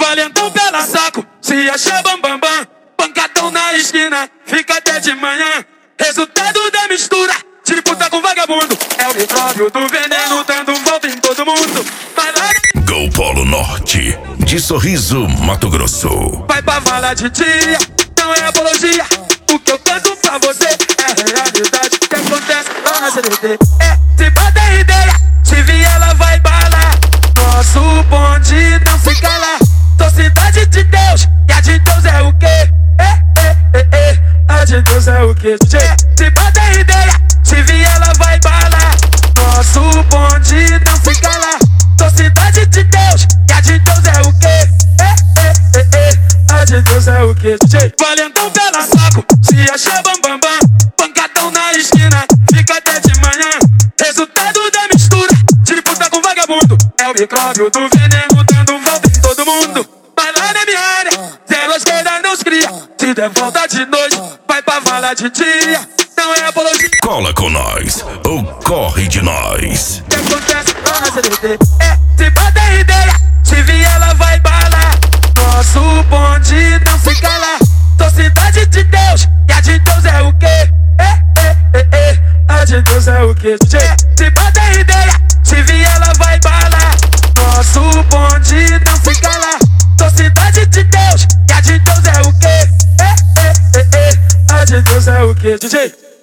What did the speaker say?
valentão pela saco, se acha bambambam. Pancadão na esquina, fica até de manhã. Resultado da mistura, disputa com vagabundo. É o micróbio do veneno dando volta em todo mundo. Vai lá, Go Polo Norte, de Sorriso, Mato Grosso. vai pra vala de dia, não é apologia. O que eu canto pra você é realidade que acontece lá na CDT. Se bota ideia, se vier ela vai balar. Nosso bonde não se cala. Sou cidade de Deus, e a de Deus é o quê? A de Deus é o quê? Se bota ideia, se vier ela vai balar. Nosso bonde não se cala. Sou cidade de Deus, e a de Deus é o quê? A de Deus é o quê? Valentão pela saco, se acha bambambam. Pancadão na esquina, fica até de manhã. Resultado da mistura, disputa com vagabundo. É o micróbio do veneno dando volta em todo mundo. Vai lá na minha área, zero esquerda não se cria. Se der volta de noite, vai pra vala de dia. Não é apologia. Cola com nós, ou corre de nós. Que acontece lá na CDT. Se bota ideia, se vier ela vai balar. Nosso bonde não se cala. Sou cidade de Deus, e a de Deus é o quê? A de Deus é o quê? Se bota ideia, se vier ela vai balar. Nosso bonde não se cala. Sou cidade de Deus, e a de Deus é o quê? A de Deus é o quê? DJ